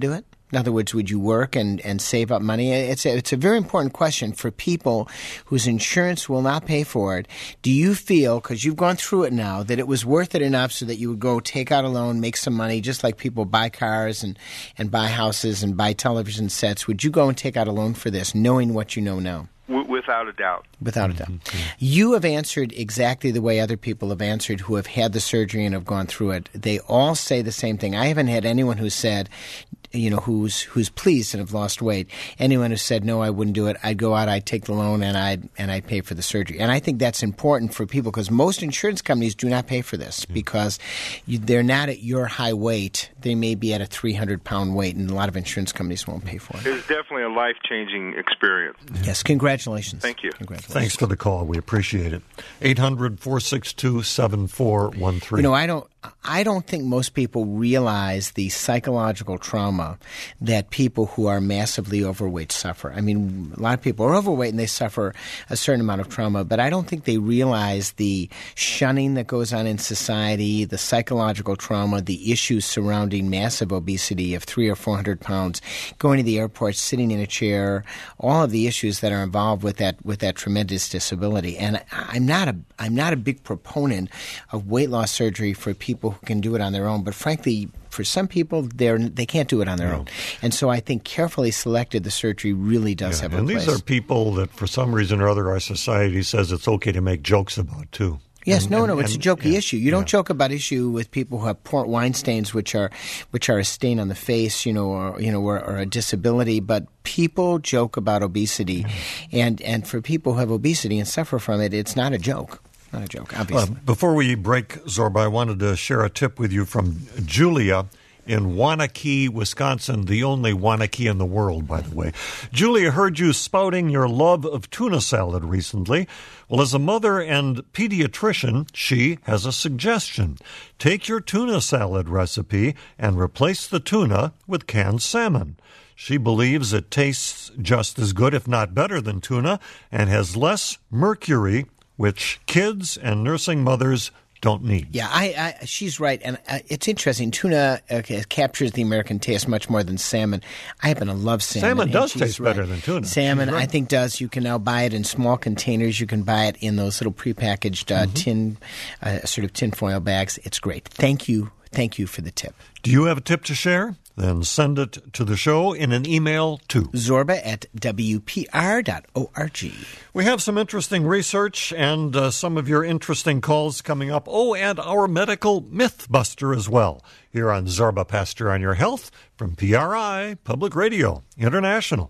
In other words, would you work and, and save up money? It's a, it's a very important question for people whose insurance will not pay for it. Do you feel, because you've gone through it now, that it was worth it enough so that you would go take out a loan, make some money, just like people buy cars and, and buy houses and buy television sets? Would you go and take out a loan for this, knowing what you know now?
W- without a doubt.
Without a doubt. You have answered exactly the way other people have answered who have had the surgery and have gone through it. They all say the same thing. I haven't had anyone who said, you know, who's who's pleased and have lost weight. Anyone who said, no, I wouldn't do it, I'd go out, I'd take the loan, and I'd, and I'd pay for the surgery. And I think that's important for people because most insurance companies do not pay for this because you, they're not at your high weight. They may be at a three hundred pound weight, and a lot of insurance companies won't pay for it.
It's definitely a life-changing experience.
Yes, congratulations.
Thank you.
Congratulations.
Thanks for the call. We appreciate it. eight hundred, four six two, seven four one three.
You know, I don't I don't think most people realize the psychological trauma that people who are massively overweight suffer. I mean, a lot of people are overweight and they suffer a certain amount of trauma, but I don't think they realize the shunning that goes on in society, the psychological trauma, the issues surrounding massive obesity of three or four hundred pounds, going to the airport, sitting in a chair, all of the issues that are involved with that with that tremendous disability. And I'm not a I'm not a big proponent of weight loss surgery for people who can do it on their own, but frankly, for some people, they're they can't do it on their no. own. And so I think carefully selected, the surgery really does
yeah,
have a
and
place.
And these are people that for some reason or other our society says it's okay to make jokes about, too.
Yes,
and,
no,
and,
no, it's
and,
a jokey
yeah,
issue. You don't
yeah. joke
about issue with people who have port wine stains, which are which are a stain on the face, you know, or you know, or, or a disability. But people joke about obesity, mm-hmm. and and for people who have obesity and suffer from it, it's not a joke. Not a joke, obviously.
Uh, before we break, Zorba, I wanted to share a tip with you from Julia in Waunakee, Wisconsin, the only Waunakee in the world, by the way. Julia heard you spouting your love of tuna salad recently. Well, as a mother and pediatrician, she has a suggestion. Take your tuna salad recipe and replace the tuna with canned salmon. She believes it tastes just as good, if not better, than tuna and has less mercury, which kids and nursing mothers don't need.
Yeah, I, I, she's right. And uh, it's interesting. Tuna uh, captures the American taste much more than salmon. I happen to love salmon.
Salmon does taste
right.
better than tuna.
Salmon,
right.
I think, does. You can now buy it in small containers. You can buy it in those little prepackaged uh, mm-hmm. tin, uh, sort of tinfoil bags. It's great. Thank you. Thank you for the tip.
Do you have a tip to share? Then send it to the show in an email to
Zorba at W P R dot org.
We have some interesting research and uh, some of your interesting calls coming up. Oh, and our medical Mythbuster as well. Here on Zorba Pastor on Your Health from P R I, Public Radio International.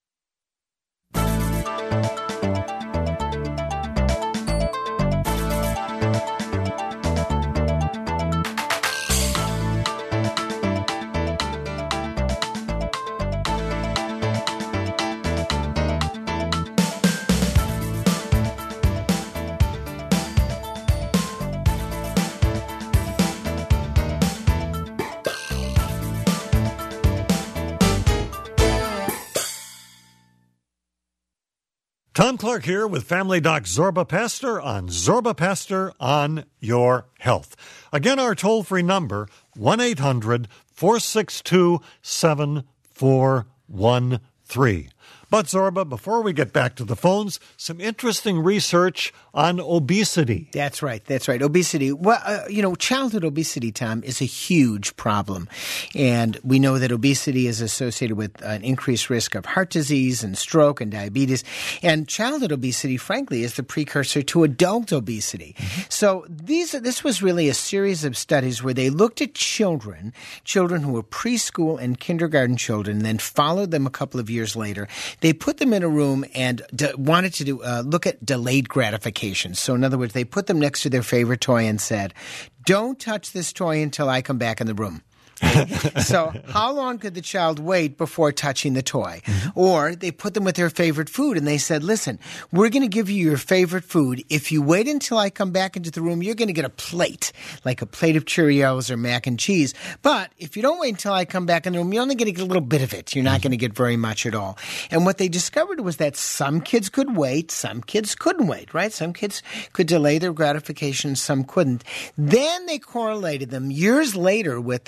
Tom Clark here with Family Doc Zorba Pastor on Zorba Pastor on Your Health. Again, our toll-free number, one eight hundred, four six two, seven four one three. But, Zorba, before we get back to the phones, some interesting research on obesity.
That's right. That's right. Obesity. Well, uh, you know, childhood obesity, Tom, is a huge problem. And we know that obesity is associated with an increased risk of heart disease and stroke and diabetes. And childhood obesity, frankly, is the precursor to adult obesity. Mm-hmm. So these, this was really a series of studies where they looked at children, children who were preschool and kindergarten children, and then followed them a couple of years later. They put them in a room and de- wanted to do, uh, look at delayed gratification. So in other words, they put them next to their favorite toy and said, don't touch this toy until I come back in the room. So how long could the child wait before touching the toy? Mm-hmm. Or they put them with their favorite food and they said, listen, we're going to give you your favorite food. If you wait until I come back into the room, you're going to get a plate, like a plate of Cheerios or mac and cheese. But if you don't wait until I come back in the room, you're only going to get a little bit of it. You're not mm-hmm. going to get very much at all. And what they discovered was that some kids could wait, some kids couldn't wait, right? Some kids could delay their gratification, some couldn't. Then they correlated them years later with their ability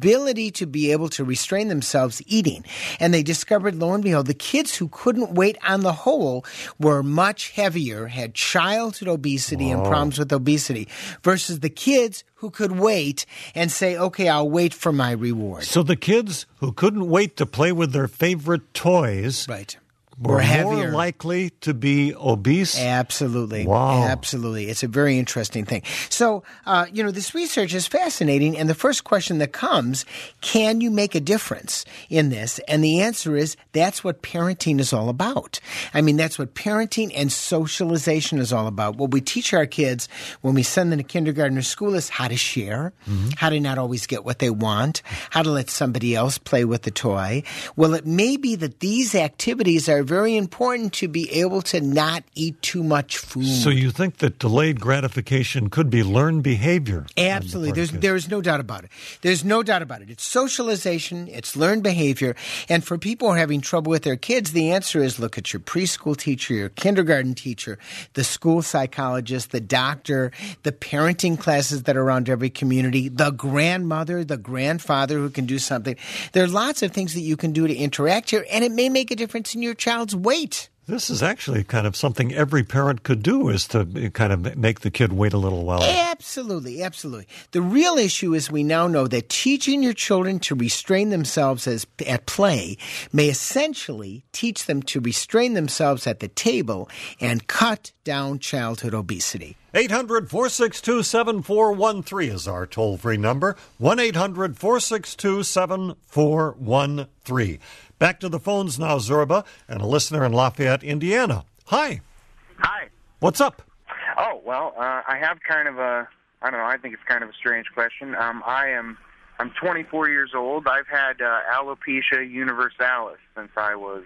ability to be able to restrain themselves eating. And they discovered, lo and behold, the kids who couldn't wait on the whole were much heavier, had childhood obesity and problems with obesity, versus the kids who could wait and say, okay, I'll wait for my reward.
So the kids who couldn't wait to play with their favorite toys
Right.
were
Or
more
heavier.
likely to be obese?
Absolutely.
Wow.
Absolutely. It's a very interesting thing. So, uh, you know, this research is fascinating. And the first question that comes, can you make a difference in this? And the answer is, that's what parenting is all about. I mean, that's what parenting and socialization is all about. What we teach our kids when we send them to kindergarten or school is how to share, mm-hmm. how to not always get what they want, how to let somebody else play with the toy. Well, it may be that these activities are very important to be able to not eat too much food.
So you think that delayed gratification could be learned behavior?
Absolutely. There's there's no doubt about it. There's no doubt about it. It's socialization. It's learned behavior. And for people who are having trouble with their kids, the answer is look at your preschool teacher, your kindergarten teacher, the school psychologist, the doctor, the parenting classes that are around every community, the grandmother, the grandfather who can do something. There are lots of things that you can do to interact here, and it may make a difference in your child's weight.
This is actually kind of something every parent could do, is to kind of make the kid wait a little while.
Absolutely, absolutely. The real issue is we now know that teaching your children to restrain themselves as, at play may essentially teach them to restrain themselves at the table and cut down childhood obesity.
eight hundred, four six two, seven four one three is our toll-free number. one eight hundred, four six two, seven four one three. Back to the phones now, Zorba, and a listener in Lafayette, Indiana. Hi.
Hi.
What's up?
Oh, well, uh, I have kind of a, I don't know, I think it's kind of a strange question. Um, I am, I'm twenty-four years old. I've had uh, alopecia universalis since I was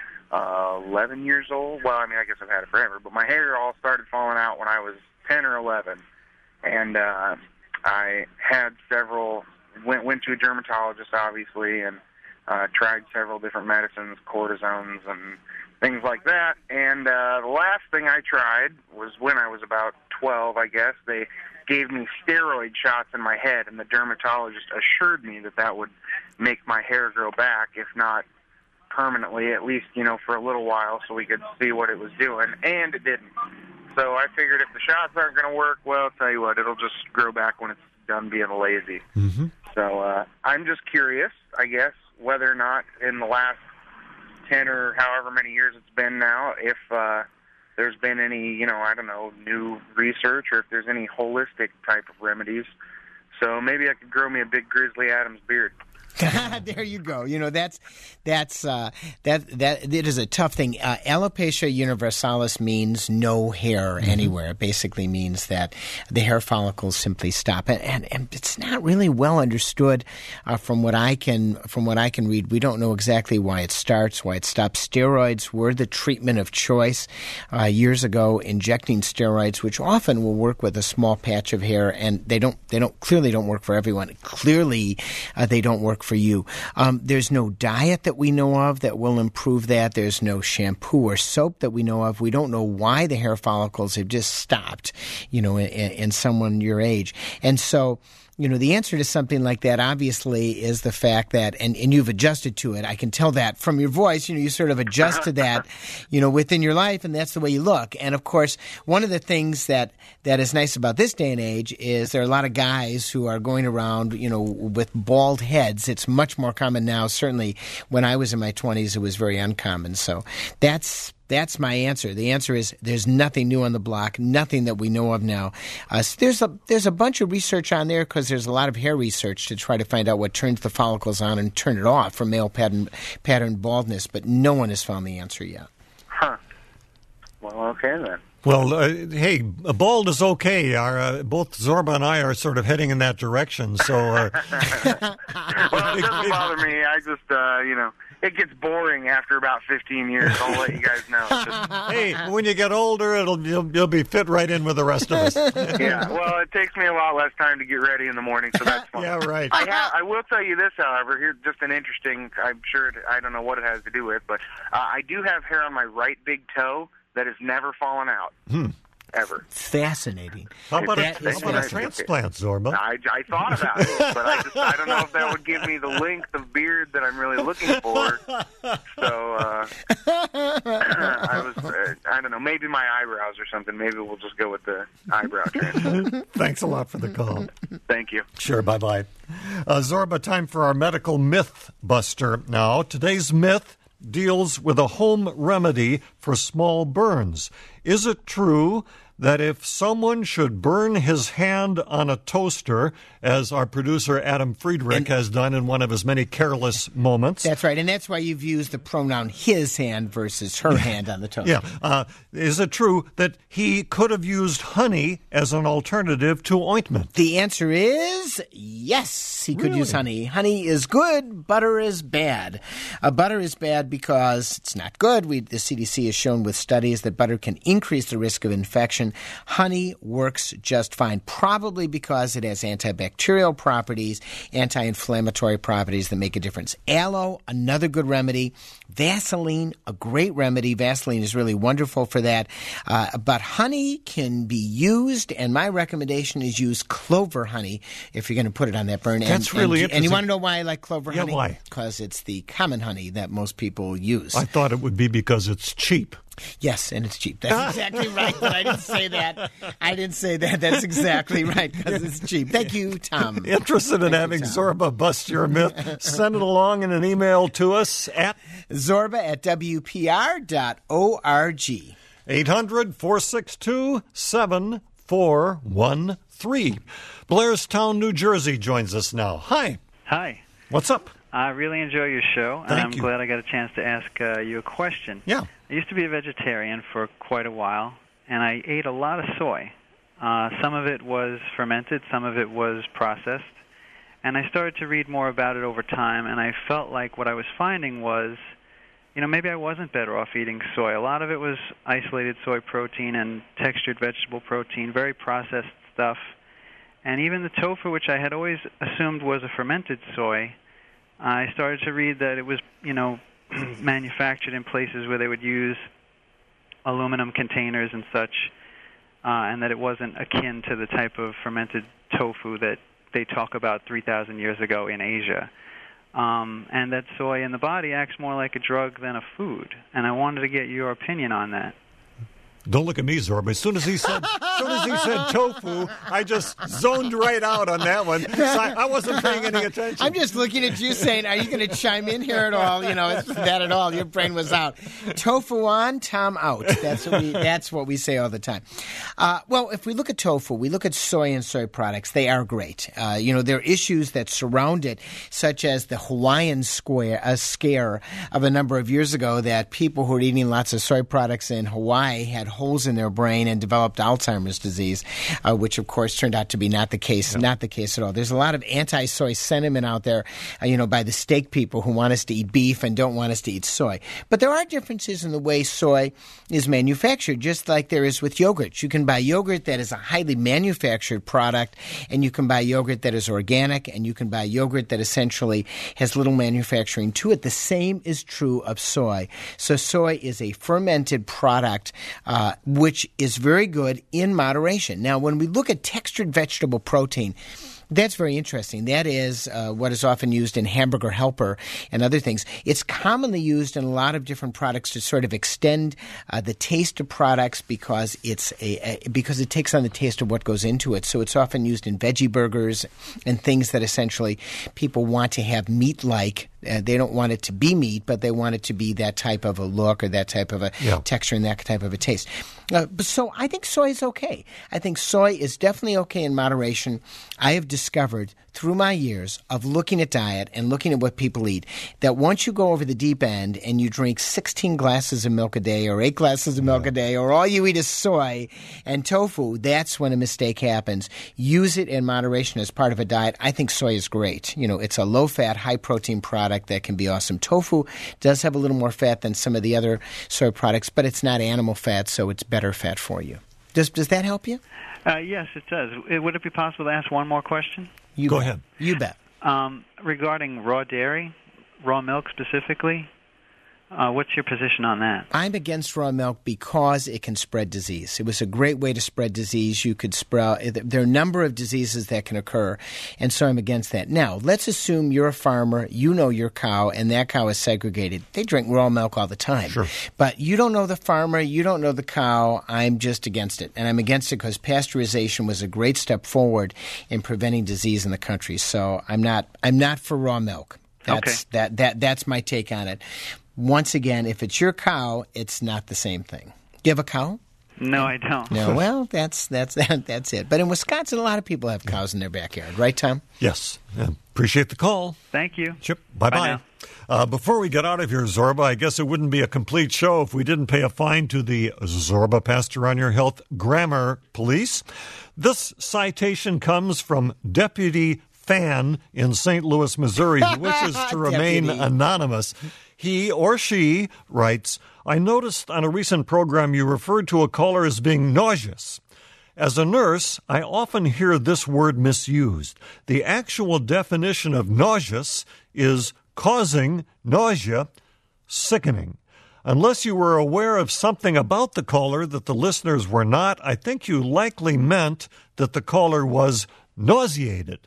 uh, eleven years old. Well, I mean, I guess I've had it forever, but my hair all started falling out when I was ten or eleven. And uh, I had several, went, went to a dermatologist, obviously, and Uh, tried several different medicines, cortisones, and things like that. And uh, the last thing I tried was when I was about twelve, I guess. They gave me steroid shots in my head, and the dermatologist assured me that that would make my hair grow back, if not permanently, at least, you know, for a little while so we could see what it was doing. And it didn't. So I figured if the shots aren't going to work, well, I'll tell you what, it'll just grow back when it's done being lazy.
Mm-hmm.
So uh, I'm just curious, I guess, whether or not in the last ten or however many years it's been now, if uh, there's been any, you know, I don't know, new research, or if there's any holistic type of remedies. So maybe I could grow me a big Grizzly Adams beard.
There you go. You know, that's that's uh, that that it is a tough thing. Uh, alopecia universalis means no hair mm-hmm. anywhere. It basically means that the hair follicles simply stop, and and, and it's not really well understood uh, from what I can from what I can read. We don't know exactly why it starts, why it stops. Steroids were the treatment of choice uh, years ago. Injecting steroids, which often will work with a small patch of hair, and they don't they don't clearly don't work for everyone. Clearly, uh, they don't work for you. Um, there's no diet that we know of that will improve that. There's no shampoo or soap that we know of. We don't know why the hair follicles have just stopped, you know, in, in someone your age. And so, you know, the answer to something like that obviously is the fact that, and, and you've adjusted to it. I can tell that from your voice, you know, you sort of adjust to that, you know, within your life, and that's the way you look. And of course, one of the things that, that is nice about this day and age is there are a lot of guys who are going around, you know, with bald heads. It's much more common now. Certainly when I was in my twenties, it was very uncommon. So that's, That's my answer. The answer is there's nothing new on the block, nothing that we know of now. Uh, so there's a there's a bunch of research on there because there's a lot of hair research to try to find out what turns the follicles on and turn it off for male pattern pattern baldness, but no one has found the answer yet.
Huh. Well, okay then.
Well, uh, hey, bald is okay. Our, uh, both Zorba and I are sort of heading in that direction. So, uh,
well, it doesn't bother me. I just, uh, you know, it gets boring after about fifteen years. I'll let you guys know. Just,
hey, when you get older, it'll you'll, you'll be fit right in with the rest of us.
Yeah, well, it takes me a lot less time to get ready in the morning, so that's fine.
Yeah, right.
I, ha- I will tell you this, however, here's just an interesting. I'm sure it, I don't know what it has to do with, but uh, I do have hair on my right big toe that has never fallen out.
Hmm.
ever.
Fascinating.
How about, a,
That
how
is
about a
fascinating.
transplant, Zorba?
I, I thought about it, but I just I don't know if that would give me the length of beard that I'm really looking for. So uh, I was uh, I don't know, maybe my eyebrows or something. Maybe we'll just go with the eyebrow transplant.
Thanks a lot for the call.
Thank you.
Sure, bye-bye. Uh, Zorba, time for our medical myth buster now. Today's myth deals with a home remedy for small burns. Is it true that if someone should burn his hand on a toaster, as our producer Adam Friedrich and, has done in one of his many careless moments?
That's right, and that's why you've used the pronoun his hand versus her hand on the toaster.
Yeah. Uh, is it true that he could have used honey as an alternative to ointment?
The answer is yes, he could
Really?
use honey. Honey is good, butter is bad. Uh, butter is bad because it's not good. We, the C D C has shown with studies that butter can increase the risk of infection. Honey works just fine, probably because it has antibacterial properties, anti-inflammatory properties that make a difference. Aloe, another good remedy. Vaseline, a great remedy. Vaseline is really wonderful for that. Uh, but honey can be used, and my recommendation is use clover honey if you're going to put it on that burn.
That's
and,
really
and,
interesting.
And you want to know why I like clover
Yeah,
honey?
why?
Because it's the common honey that most people use.
I thought it would be because it's cheap.
Yes, and it's cheap. That's exactly right, but I didn't say that. I didn't say that. That's exactly right, because it's cheap. Thank you, Tom.
Interested in
Thank
having
you, Tom.
Zorba bust your myth? Send it along in an email to us at
Zorba at W P R dot org.
eight hundred, four six two, seven four one three. Blairstown, New Jersey joins us now. Hi.
Hi.
What's up?
I really enjoy your show, and
Thank
I'm
you.
glad I got a chance to ask uh, you a question.
Yeah.
I used to be a vegetarian for quite a while, and I ate a lot of soy. Uh, some of it was fermented, some of it was processed, and I started to read more about it over time, and I felt like what I was finding was, you know, maybe I wasn't better off eating soy. A lot of it was isolated soy protein and textured vegetable protein, very processed stuff. And even the tofu, which I had always assumed was a fermented soy, I started to read that it was, you know, manufactured in places where they would use aluminum containers and such, uh, and that it wasn't akin to the type of fermented tofu that they talk about three thousand years ago in Asia. Um, and that soy in the body acts more like a drug than a food. And I wanted to get your opinion on that.
Don't look at me, Zorba. As soon as he said, as soon as he said tofu, I just zoned right out on that one. So I, I wasn't paying any attention.
I'm just looking at you saying, are you going to chime in here at all? You know, it's that at all. Your brain was out. Tofu on, Tom out. That's what we, that's what we say all the time. Uh, well, if we look at tofu, we look at soy and soy products. They are great. Uh, you know, there are issues that surround it, such as the Hawaiian square, uh, scare of a number of years ago that people who were eating lots of soy products in Hawaii had holes in their brain and developed Alzheimer's disease, uh, which of course turned out to be not the case, yeah. not the case at all. There's a lot of anti-soy sentiment out there, uh, you know, by the steak people who want us to eat beef and don't want us to eat soy. But there are differences in the way soy is manufactured, just like there is with yogurt. You can buy yogurt that is a highly manufactured product, and you can buy yogurt that is organic, and you can buy yogurt that essentially has little manufacturing to it. The same is true of soy. So soy is a fermented product, uh, Uh, which is very good in moderation. Now, when we look at textured vegetable protein, that's very interesting. That is uh, what is often used in Hamburger Helper and other things. It's commonly used in a lot of different products to sort of extend uh, the taste of products because it's a, a because it takes on the taste of what goes into it. So it's often used in veggie burgers and things that essentially people want to have meat-like. Uh, they don't want it to be meat, but they want it to be that type of a look or that type of a yeah. texture and that type of a taste. Uh, but so I think soy is okay. I think soy is definitely okay in moderation. I have discovered through my years of looking at diet and looking at what people eat that once you go over the deep end and you drink sixteen glasses of milk a day or eight glasses of milk yeah. a day or all you eat is soy and tofu, that's when a mistake happens. Use it in moderation as part of a diet. I think soy is great. You know, it's a low-fat, high-protein product that can be awesome. Tofu does have a little more fat than some of the other soy products, but it's not animal fat, so it's better fat for you. Does does that help you?
Uh, yes, it does. Would it be possible to ask one more question?
You
Go
bet.
ahead.
You bet.
Um, regarding raw dairy, raw milk specifically, Uh, what's your position on that?
I'm against raw milk because it can spread disease. It was a great way to spread disease. You could spread. There are a number of diseases that can occur, and so I'm against that. Now, let's assume you're a farmer, you know your cow, and that cow is segregated. They drink raw milk all the time.
Sure.
But you don't know the farmer, you don't know the cow. I'm just against it, and I'm against it because pasteurization was a great step forward in preventing disease in the country. So I'm not. I'm not for raw milk. That's
okay.
that that that's my take on it. Once again, if it's your cow, it's not the same thing. Do you have a cow?
No, I don't.
No, well, that's that's that's it. But in Wisconsin, a lot of people have cows in their backyard, right, Tom?
Yes. Yeah. Appreciate the call.
Thank you.
Chip, bye-bye.
Bye now.
Uh, before we get out of here, Zorba, I guess it wouldn't be a complete show if we didn't pay a fine to the Zorba Pastor on Your Health Grammar Police. This citation comes from Deputy Fan in Saint Louis, Missouri, who wishes to remain anonymous. He or she writes, I noticed on a recent program you referred to a caller as being nauseous. As a nurse, I often hear this word misused. The actual definition of nauseous is causing nausea, sickening. Unless you were aware of something about the caller that the listeners were not, I think you likely meant that the caller was nauseated.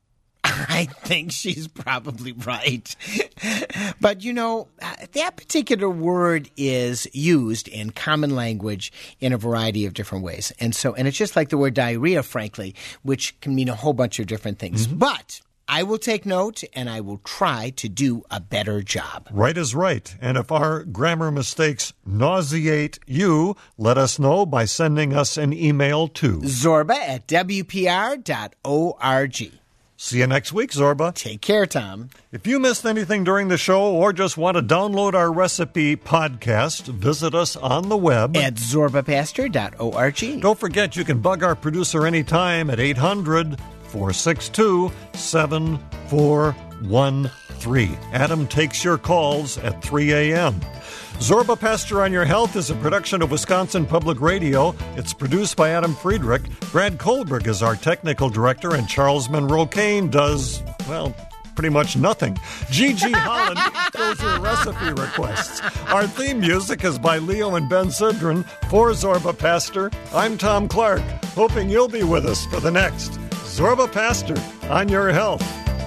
I think she's probably right. But, you know, that particular word is used in common language in a variety of different ways. And so, and it's just like the word diarrhea, frankly, which can mean a whole bunch of different things. Mm-hmm. But I will take note, and I will try to do a better job.
Right is right. And if our grammar mistakes nauseate you, let us know by sending us an email to
Zorba at W P R dot org.
See you next week, Zorba.
Take care, Tom.
If you missed anything during the show or just want to download our recipe podcast, visit us on the web
at zorba pastor dot org.
Don't forget you can bug our producer anytime at eight hundred, four six two, seven four one three. Adam takes your calls at three a.m. Zorba Pastor on Your Health is a production of Wisconsin Public Radio. It's produced by Adam Friedrich. Brad Kohlberg is our technical director, and Charles Monroe Kane does, well, pretty much nothing. Gigi Holland fills your recipe requests. Our theme music is by Leo and Ben Sidran. For Zorba Pastor, I'm Tom Clark, hoping you'll be with us for the next Zorba Pastor on Your Health.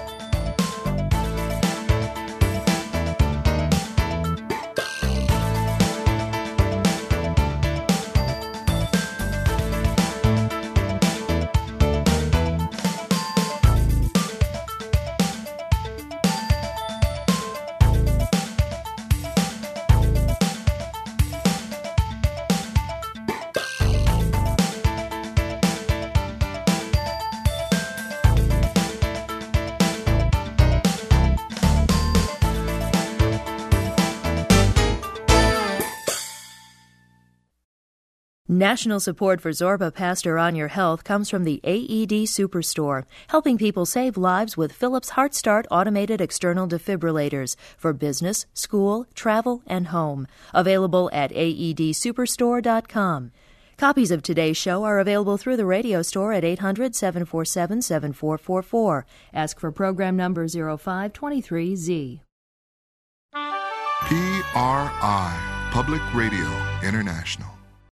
National support for Zorba Pastor on Your Health comes from the A E D Superstore, helping people save lives with Philips HeartStart automated external defibrillators for business, school, travel, and home. Available at A E D superstore dot com. Copies of today's show are available through the radio store at eight hundred, seven four seven, seven four four four. Ask for program number zero five two three Z.
P R I, Public Radio International.